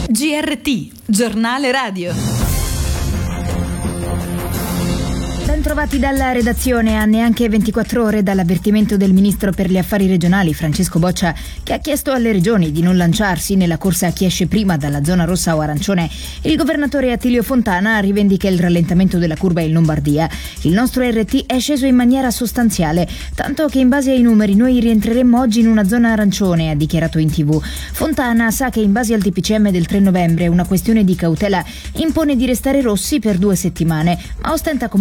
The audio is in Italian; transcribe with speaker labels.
Speaker 1: GRT, giornale radio.
Speaker 2: Ben trovati dalla redazione a neanche 24 ore dall'avvertimento del ministro per gli affari regionali Francesco Boccia, che ha chiesto alle regioni di non lanciarsi nella corsa a chi esce prima dalla zona rossa o arancione. Il governatore Attilio Fontana rivendica il rallentamento della curva in Lombardia. Il nostro RT è sceso in maniera sostanziale, tanto che in base ai numeri noi rientreremmo oggi in una zona arancione, ha dichiarato in TV. Fontana sa che in base al TPCM del 3 novembre una questione di cautela impone di restare rossi per 2 settimane, ma ostenta comunque